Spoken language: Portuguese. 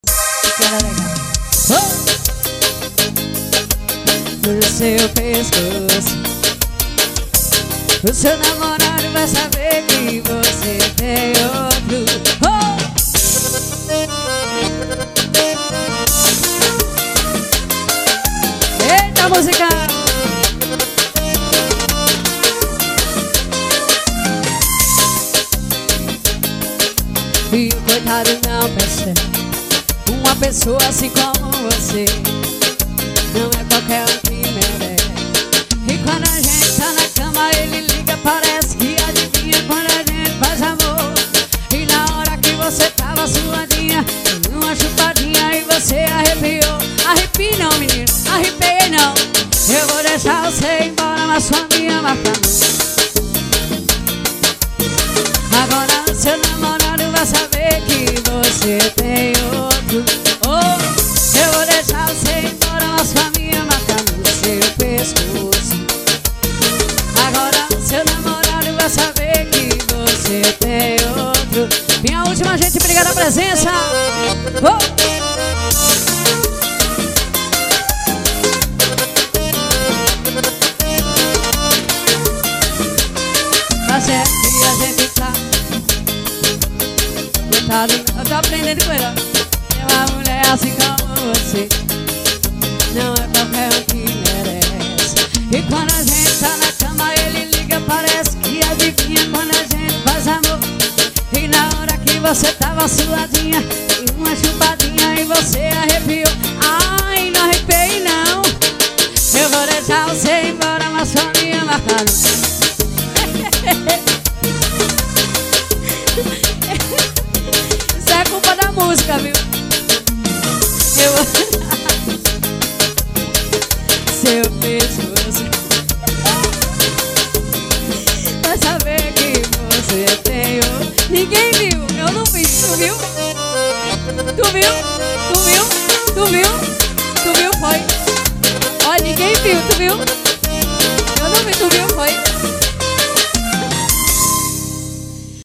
Que era legal. No seu pescoço, o seu namorado vai saber que você tem outro. Eita, música! E o coitado não percebe. Uma pessoa assim como você não é qualquer um que merece. E quando a gente tá na cama, ele liga, parece que adivinha quando a gente faz amor. E na hora que você tava suadinha, uma chupadinha e você arrepiou. Arrepie não, menino, arrepiei não. Eu vou deixar você ir embora, mas sua minha marca não. Agora o seu namorado vai saber que você tem outro. Oh, eu vou deixar você ir embora, mas sua minha marca no seu pescoço. Agora o seu namorado vai saber que você tem outro. Minha última, gente, obrigada a presença. Oh! Mas é que a gente tá coitado, eu tô aprendendo com ele. É uma mulher assim como você, não é qualquer um que merece. E quando a gente tá na cama, ele liga, parece que adivinha quando a gente faz amor. E na hora que você tava suadinha, uma chupadinha e você arrepiou. Ai, não arrepiei não. Eu vou deixar você ir embora, mas só minha marca não. Isso é culpa da música, viu? Eu vou seu pescoço vai saber que você tem outro. Ninguém viu, eu não vi, tu viu? Tu viu? Tu viu? Tu viu? Tu viu? Foi. Olha, ninguém viu, tu viu? Eu não vi, tu viu? Foi.